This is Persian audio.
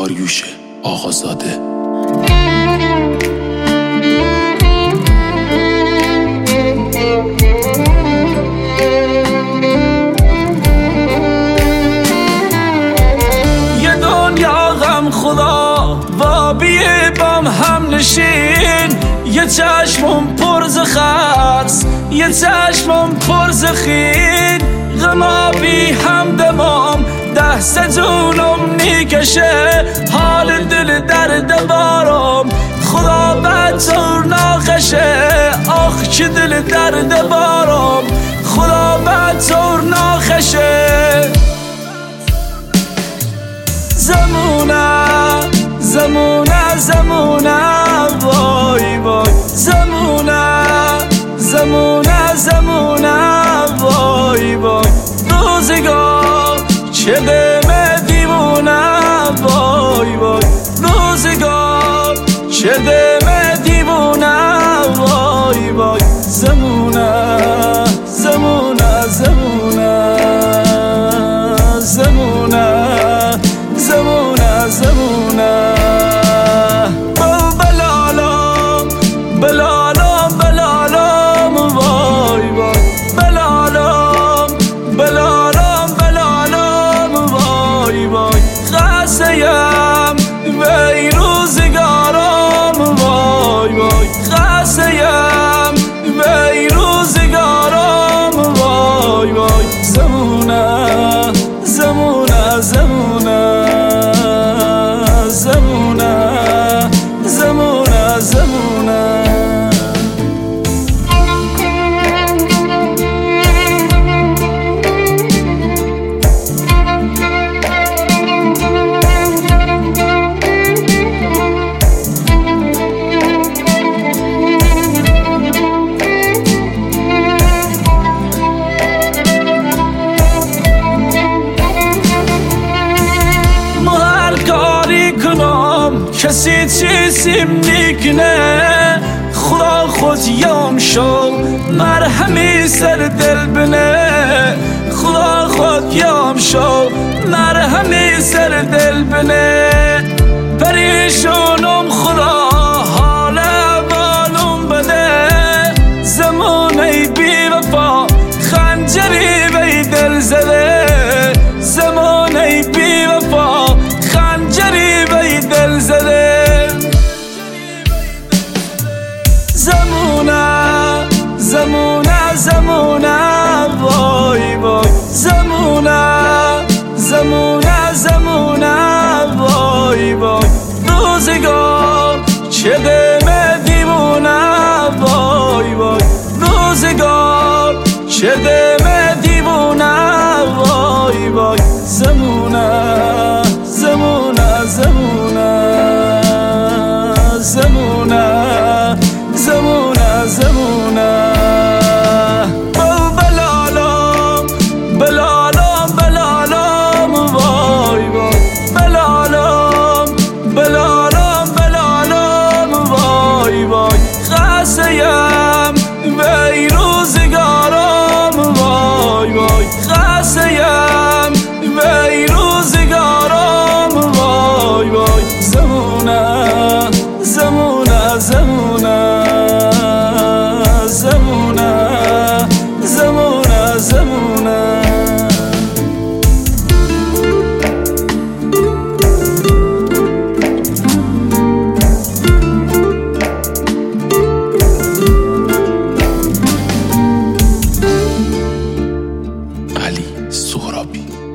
داریوش آقازاده. یه دنیا غم خدا و بیه بام هم نشین، یه چشمم پر ز خرس، یه چشمم پر ز خین، غما بی هم دمام دست جونم نیکشه، حال دل درد بارم خدا بدطور ناخشه، آخ چه دل درد بارم خدا بدطور ناخشه. زمونه زمونه زمونه وای وای، زمونه زمونه زمونه وای وای، روزگار چه دم دیوونه وای وای، روزگار چه دم دیوونه وای وای، زمونه زمونه زمونه زمونه زمونه زمونه، بلالم بلالم بلالم وای وای، بلالم بلالم بلالم وای وای، خسته‌ام وی روزگارم وای وای، خسته‌ام وی روزگارم وای وای، زمونه زمونه زمونه زمونه زمونه زمونه. کسی چیزیم نیکنه، خدا خود یام شو مرهمی سر دل بنه، خدا خود یام شو مرهمی سر دل بنه، پریشونم خدا حال اولم بده، زمانه بی وفا خنجری بی دل زده، زمانه بی وفا خنجری بی دل زده، زمونه زمونه زمونه وای وای، زمونه زمونه زمونه وای وای، روزگار چه دم دیوونه وای وای، روزگار چه دم دیوونه وای وای، زمونه زمونه زمونه زمونه زمونه زمونه، بلالم بلالم بلالم وای وای، بلالم بلالم بلالم وای وای، خسته‌ام وی روزگارم وای وای، خسته‌ام وی روزگارم وای وای، زمونه زمونه زمونه زمونه زمونه زمونه. علی سهرابی.